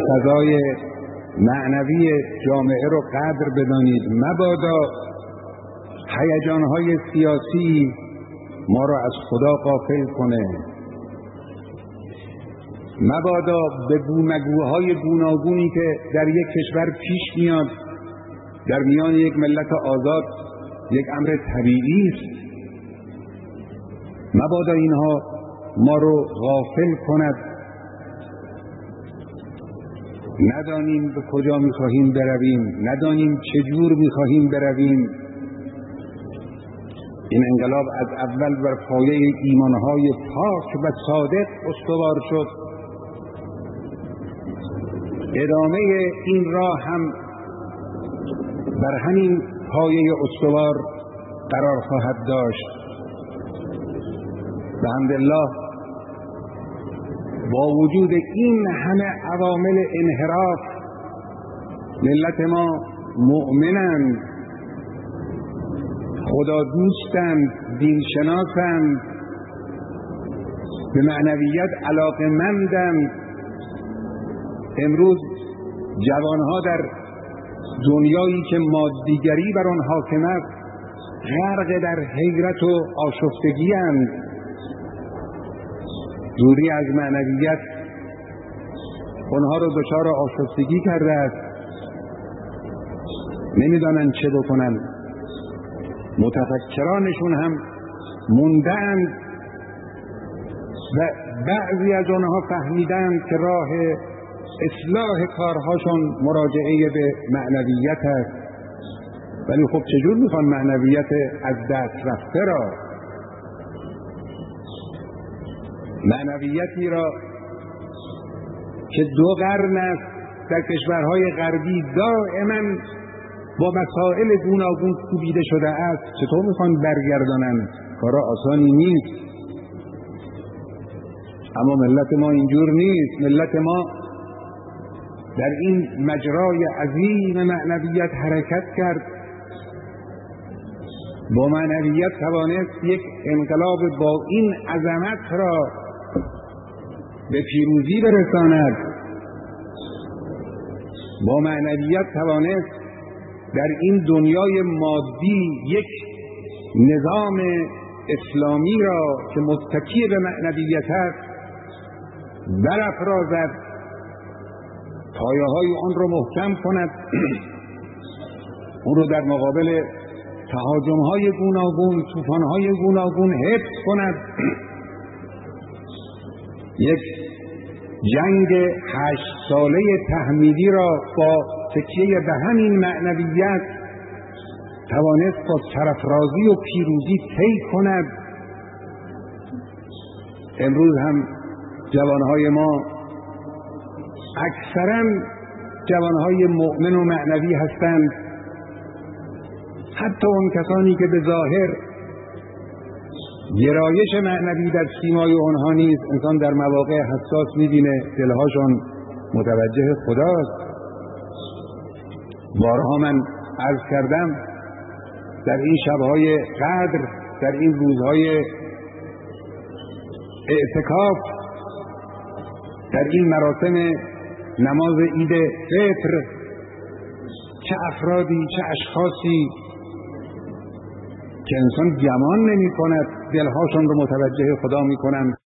فضای معنوی جامعه رو قدر بدانید. مبادا هیجان‌های سیاسی ما را از خدا غافل کنه. مبادا به گومگوهای گوناگونی که در یک کشور پیش میاد در میان یک ملت آزاد یک امر طبیعی است، مبادا اینها ما رو غافل کند. ندانیم به کجا می‌خواهیم برویم، ندانیم چجور می‌خواهیم برویم. این انقلاب از اول بر پایه ایمانهای پاک و صادق استوار شد. ادامه این راه هم بر همین پایه استوار قرار خواهد داشت. بحمدالله با وجود این همه عوامل انحراف ملت ما مؤمنند، خدا دوستند، دین شناسند، به معنویت علاقه‌مندند. امروز جوانها در دنیایی که مادیگری بر آن حاکم است غرق در حیرت و آشفتگی اند. دوری از معنویت اونها رو دچار آشفتگی کرده است، نمیدانند چه بکنند. متفکرانشون هم مونده‌اند و بعضی از آنها فهمیدند که راه اصلاح کارهاشون مراجعه به معنویت است. ولی خب چجور میخوان معنویت از دست رفته را، معنویتی را که 2 قرن است در کشورهای غربی دائما با مسائل گوناگون کوبیده شده است، چطور میخوان برگردانند؟ کار آسانی نیست. اما ملت ما اینجور نیست. ملت ما در این مجرای عظیم معنویت حرکت کرد. با معنویت توانست یک انقلاب با این عظمت را به پیروزی برساند. با معنویت توانست در این دنیای مادی یک نظام اسلامی را که متکی به معنویت است برافرازد، پایه‌های آن را محکم کند، اون رو در مقابل تهاجم‌های گوناگون، طوفان‌های گوناگون حفظ کند. یک جنگ 8 ساله تحمیلی را با تکیه به همین معنویت توانست با سرافرازی و پیروزی طی کند. امروز هم جوانهای ما اکثرا جوانهای مؤمن و معنوی هستند. حتی اون کسانی که به ظاهر گرایش معنوی در سیمای آنها نیست، انسان در مواقع حساس می‌بینه دلهاشون متوجه خداست. بارها من عرض کردم در این شب‌های قدر، در این روزهای اعتکاف، در این مراسم نماز عید فطر، چه افرادی، چه اشخاصی که انسان گمان نمی کند دلهاشون رو متوجه خدا می کنند.